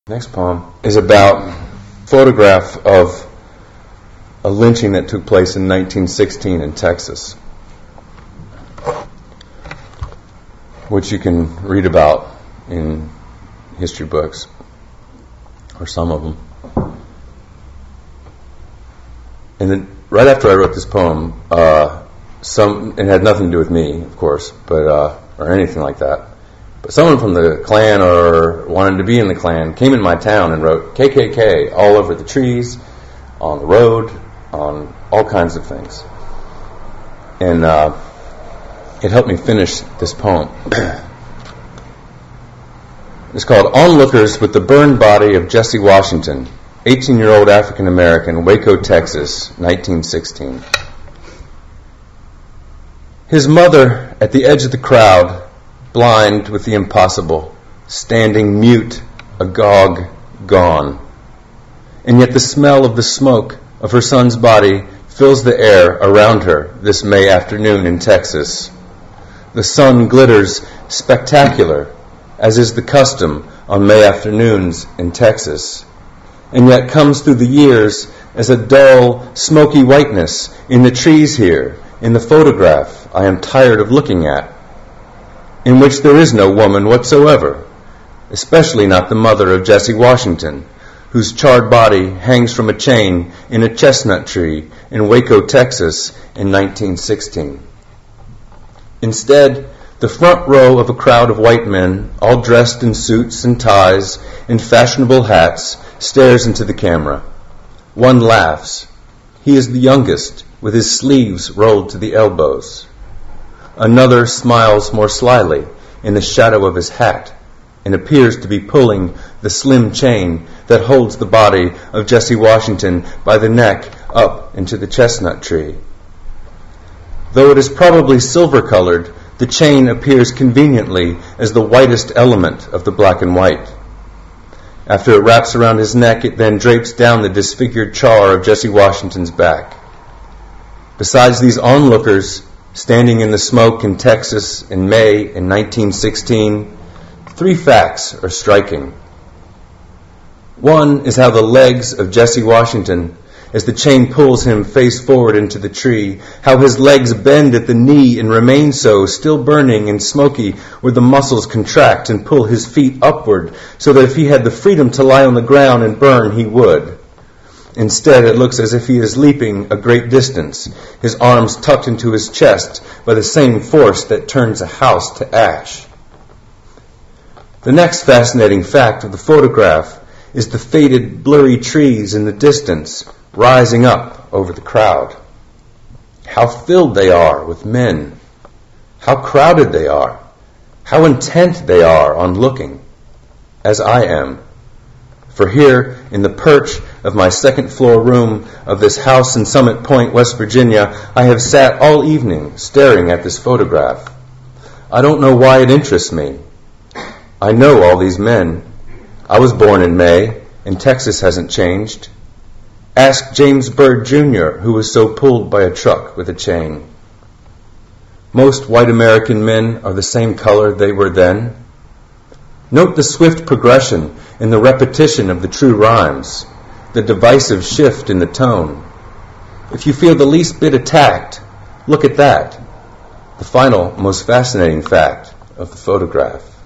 Next poem is about a photograph of a lynching that took place in 1916 in Texas, which you can read about in history books, or some of them. And then, right after I wrote this poem, it had nothing to do with me, of course, but or anything like that. But someone from the Klan or wanted to be in the Klan came in my town and wrote KKK all over the trees, on the road, on all kinds of things. And it helped me finish this poem. It's called Onlookers with the Burned Body of Jesse Washington, 18-year-old African-American, Waco, Texas, 1916. His mother at the edge of the crowd, blind with the impossible, standing mute, agog, gone. And yet the smell of the smoke of her son's body fills the air around her this May afternoon in Texas. The sun glitters spectacular, as is the custom on May afternoons in Texas, and yet comes through the years as a dull, smoky whiteness in the trees here, in the photograph I am tired of looking at, in which there is no woman whatsoever, especially not the mother of Jesse Washington, whose charred body hangs from a chain in a chestnut tree in Waco, Texas in 1916. Instead, the front row of a crowd of white men, all dressed in suits and ties and fashionable hats, stares into the camera. One laughs. He is the youngest, with his sleeves rolled to the elbows. Another smiles more slyly in the shadow of his hat and appears to be pulling the slim chain that holds the body of Jesse Washington by the neck up into the chestnut tree. Though it is probably silver-colored, the chain appears conveniently as the whitest element of the black and white. After it wraps around his neck, it then drapes down the disfigured char of Jesse Washington's back. Besides these onlookers standing in the smoke in Texas in May in 1916, 3 facts are striking. One is how the legs of Jesse Washington, as the chain pulls him face forward into the tree, how his legs bend at the knee and remain so, still burning and smoky, where the muscles contract and pull his feet upward, so that if he had the freedom to lie on the ground and burn, he would. Instead, it looks as if he is leaping a great distance, his arms tucked into his chest by the same force that turns a house to ash. The next fascinating fact of the photograph is the faded, blurry trees in the distance rising up over the crowd. How filled they are with men. How crowded they are. How intent they are on looking, as I am. For here, in the perch of my second-floor room of this house in Summit Point, West Virginia, I have sat all evening staring at this photograph. I don't know why it interests me. I know all these men. I was born in May, and Texas hasn't changed. Ask James Byrd, Jr., who was so pulled by a truck with a chain. Most white American men are the same color they were then. Note the swift progression in the repetition of the true rhymes, the divisive shift in the tone. If you feel the least bit attacked, look at that, the final, most fascinating fact of the photograph.